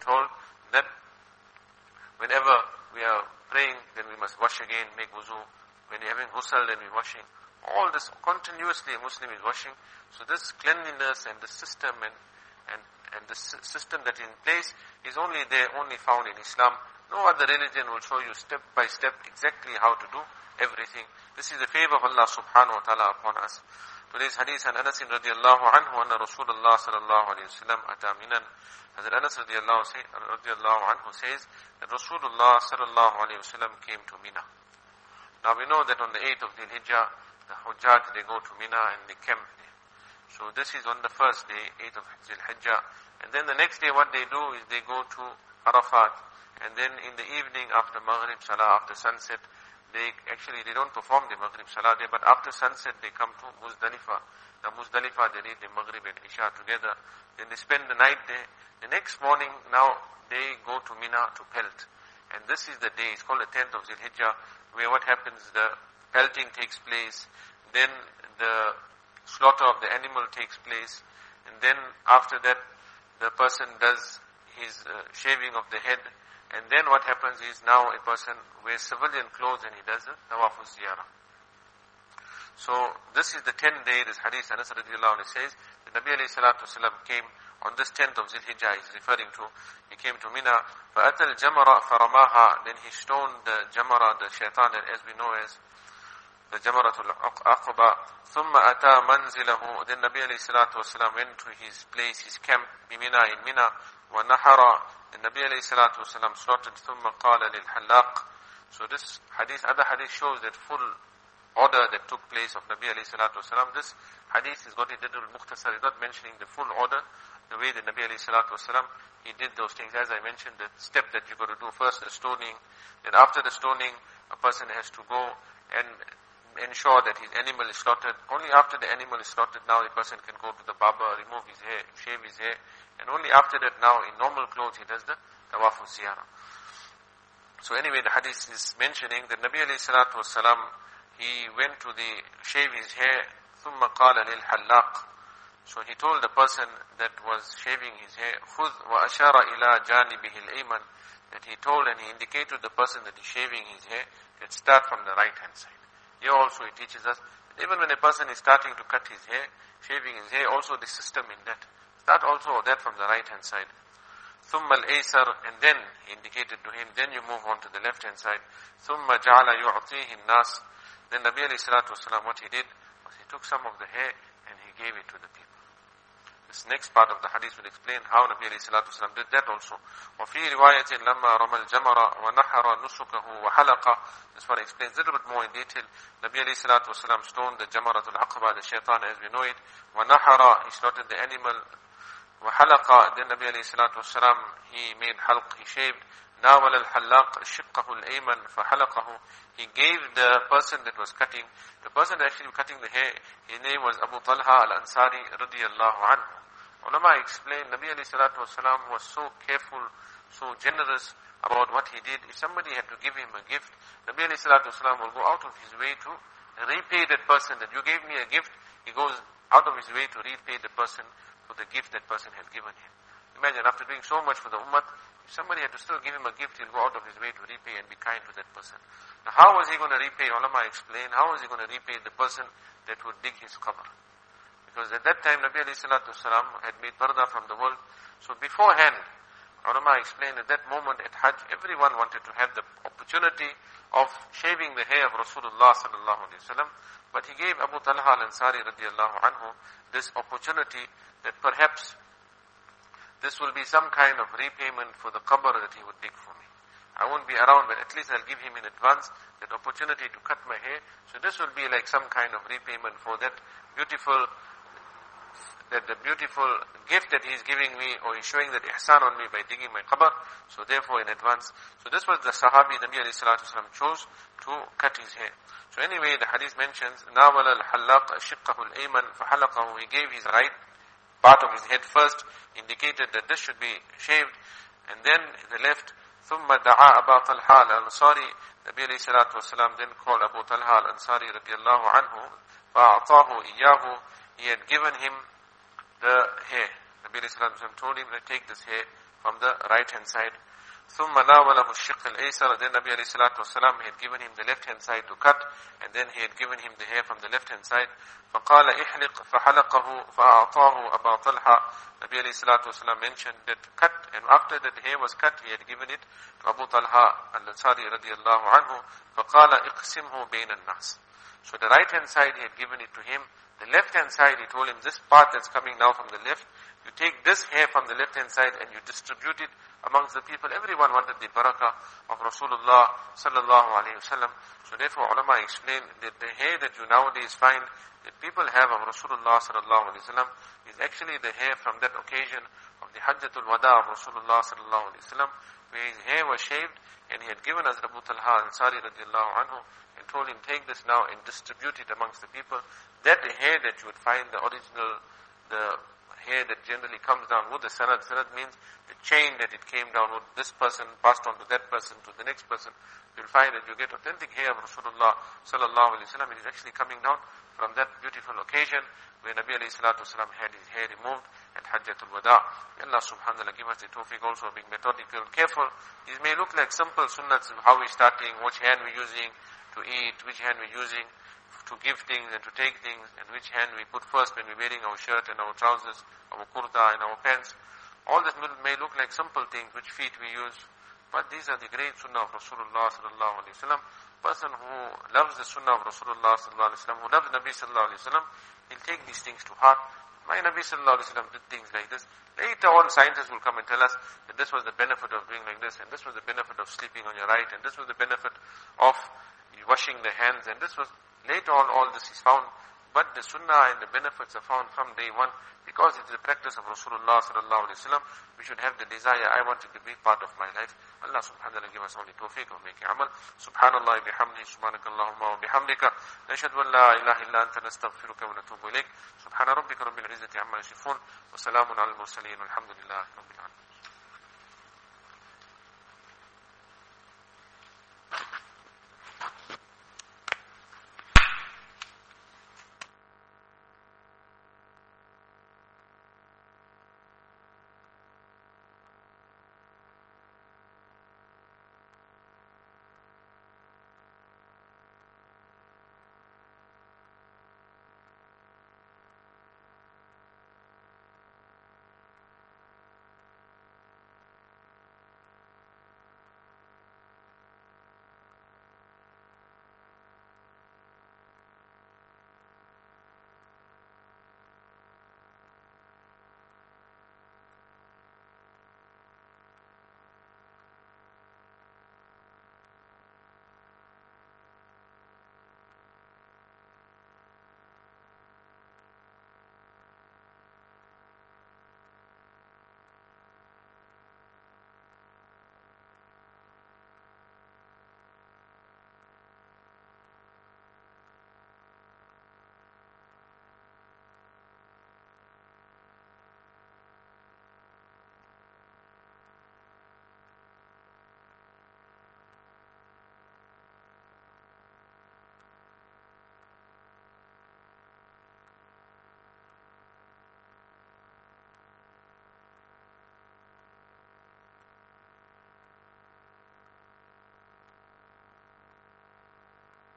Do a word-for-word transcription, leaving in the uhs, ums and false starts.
told that whenever we are praying, then we must wash again, make wuzu. When we're having ghusl, then we're washing. All this continuously a Muslim is washing. So this cleanliness and the system and, and, and the system that is in place is only there, only found in Islam. No other religion will show you step by step exactly how to do everything. This is the favor of Allah subhanahu wa ta'ala upon us. Today's hadith an Anas radiallahu anhu anna Rasulullah sallallahu alayhi wa sallam ata minan. Hazrat Anas radiallahu anhu says that Rasulullah sallallahu alayhi wa sallam came to Mina. Now we know that on the eighth of Dhul Hijjah, the Hujjaj, they go to Mina and they camp there. So this is on the first day, eighth of Dhul Hijjah. And then the next day what they do is they go to Arafat. And then in the evening after Maghrib Salah, after sunset, they actually, they don't perform the Maghrib Salah there, but after sunset they come to Muzdalifah. Now Muzdalifah, they read the Maghrib and Isha together. Then they spend the night there. The next morning, now they go to Mina to pelt. And this is the day, it's called the tenth of Dhul Hijjah, where what happens, the pelting takes place, then the slaughter of the animal takes place, and then after that, the person does his uh, shaving of the head. And then what happens is now a person wears civilian clothes and he does the tawaf ziyarah. So this is the tenth day, this hadith Anas radiallahu anhu says, the Nabi alayhi salatu wasalam came on this tenth of Dhul Hijjah, he's referring to, he came to Mina, فَأَتَى الْجَمَرَ فَرَمَاهَا, then he stoned the Jamara, the shaitan, as we know as the Jamaratul Aqaba. ثُمَّ أَتَى مَنْزِلَهُ, then Nabi alayhi salatu wasalam went to his place, his camp, Bimina, in Mina, وَنَحَرَ, the Nabi alayhi salatu wasalam slaughtered, ثُمَّ قَالَ لِلْحَلَّاقِ. So this hadith, other hadith shows that full order that took place of Nabi alayhi salatu wasalam. This hadith is got a little mukhtasar, is not mentioning the full order, the way that Nabi alayhi salatu wasalam, he did those things. As I mentioned, the step that you got to do first, the stoning. Then after the stoning, a person has to go and ensure that his animal is slaughtered. Only after the animal is slaughtered, now the person can go to the barber, remove his hair, shave his hair. And only after that now, in normal clothes, he does the tawaf ziyarah. So anyway, the hadith is mentioning that Nabi alayhi salatu wasalam, he went to the shave his hair, ثُمَّ قَالَ لِلْحَلَّاقِ. So he told the person that was shaving his hair, خُذْ وَأَشَارَ إِلَى جَانِبِهِ الْأَيْمَنِ, that he told and he indicated the person that is shaving his hair, that start from the right hand side. Here also it teaches us, that even when a person is starting to cut his hair, shaving his hair, also the system in that. Start also that from the right hand side. ثُمَّ الْأَيْسَرِ, and then he indicated to him, then you move on to the left hand side. ثُمَّ جَعَلَ يُعْطِيهِ النَّاسِ. Then Nabi alayhi salatu wasalam, what he did was he took some of the hair and he gave it to the people. This next part of the hadith will explain how Nabi alayhi salatu wasalam did that also. وَفِي رِوَايَةٍ لَمَّا رَمَى الْجَمَرَ وَنَحَرَ نُسُكَهُ وَحَلَقَ. This one explains a little bit more in detail. Nabi alayhi salatu wasalam stoned the Jamaratul Aqaba, the shaitan as we know it. وَنَحَرَ, he slaughtered the animal. وَحَلَقَ, then Nabi alayhi salatu wasalam, he made halq, he shaved. نَاوَلَ الْحَلَّاقِ شِقَّهُ الْأَيْمَنِ فَحَلَقَهُ. He gave the person that was cutting, the person that actually cutting the hair, his name was Abu Talha al-Ansari radiyallahu anhu. Ulama explained, Nabi alayhi salatu wasalam was so careful, so generous about what he did. If somebody had to give him a gift, Nabi alayhi salatu wasalam will go out of his way to repay that person, that you gave me a gift, he goes out of his way to repay the person for the gift that person had given him. Imagine, after doing so much for the ummah, if somebody had to still give him a gift, he'll go out of his way to repay and be kind to that person. Now how was he going to repay? Ulama explain, how was he going to repay the person that would dig his qabr? Because at that time, Nabi alayhi salatu wasalam had made parda from the world. So beforehand, ulama explained at that moment at Hajj, everyone wanted to have the opportunity of shaving the hair of Rasulullah sallallahu alayhi wasallam. But he gave Abu Talha al-Ansari radiyallahu anhu this opportunity that perhaps this will be some kind of repayment for the qabr that he would dig for me. I won't be around, but at least I'll give him in advance that opportunity to cut my hair. So this will be like some kind of repayment for that beautiful, that the beautiful gift that he's giving me, or he's showing that ihsan on me by digging my qabr. So therefore in advance. So this was the sahabi Nabi alayhi salatu wasalam chose to cut his hair. So anyway, the hadith mentions, نَاوَلَ الْحَلَّاقَ شِقَّهُ الْأَيْمَنِ فَحَلَقَهُ. He gave his right part of his head first, indicated that this should be shaved, and then the left. ثُمَّ دَعَا أَبَا طَلْحَى الْأَنصَارِ. Nabi alayhi salatu wasalam then called Abu Talha al-Ansari radiyallahu anhu. فَأَعْطَاهُ إِيَّاهُ. He had given him the hair. Nabi alayhi salatu wasalam told him to take this hair. from the right hand side. ثم ناوله الشق الأيسر. Then Nabi alayhi salatu wasalam had given him the left hand side to cut, and then he had given him the hair from the left hand side. فقال احلق فحلقه فأعطاه أبا طلحة. Nabi alayhi salatu wasalam mentioned that cut, and after that hair was cut, he had given it to Abu Talha al-Ansari radiyallahu anhu. فقال اقسمه بين الناس. So the right hand side he had given it to him. The left hand side he told him, this part that's coming now from the left, you take this hair from the left hand side and you distribute it amongst the people. Everyone wanted the barakah of Rasulullah sallallahu alayhi wasallam. So therefore ulama explain that the hair that you nowadays find that people have of Rasulullah sallallahu alayhi wasallam is actually the hair from that occasion of the Hajjatul Wada of Rasulullah sallallahu alayhi wasallam, where his hair was shaved, and he had given us Abu Talha al-Ansari radiyallahu anhu and told him, take this now and distribute it amongst the people. That hair that you would find, the original, the hair that generally comes down with the sanad. Sanad means the chain that it came down with, this person passed on to that person, to the next person. You'll find that you get authentic hair of Rasulullah sallallahu alayhi wa sallam. It is actually coming down from that beautiful occasion where Nabi alayhi salatu wasalam had his hair removed at Hajjatul Wada. May Allah subhanahu wa ta'ala give us the tawfiq also of being methodical, careful. These may look like simple sunnats of how we're starting, which hand we're using to eat, which hand we're using to give things and to take things, and which hand we put first when we're wearing our shirt and our trousers, our kurta and our pants. All this may look like simple things, which feet we use, but these are the great sunnah of Rasulullah sallallahu alayhi wa sallam. Person who loves the sunnah of Rasulullah sallallahu alayhi wa sallam, who loves Nabi sallallahu alayhi wa sallam, he'll take these things to heart. My Nabi sallallahu alayhi wa sallam did things like this. Later on, scientists will come and tell us that this was the benefit of doing like this, and this was the benefit of sleeping on your right, and this was the benefit of washing the hands, and this was... Later on, all this is found, but the sunnah and the benefits are found from day one, because it is the practice of Rasulullah sallallahu alayhi wa sallam. We should have the desire, I want it to be part of my life. Allah subhanahu wa ta'ala give us all the tawfiq of making amal. Subhanallah bihamdihi, subhanakallahumma wa bihamdika, nashhadu an la ilaha illa anta nastaghfiruka wa natubu ilayk. Subhana rabbika rabbil izzati amma yasifun, wa salamun ala al-mursaleen, walhamdulillahi rabbil alamin.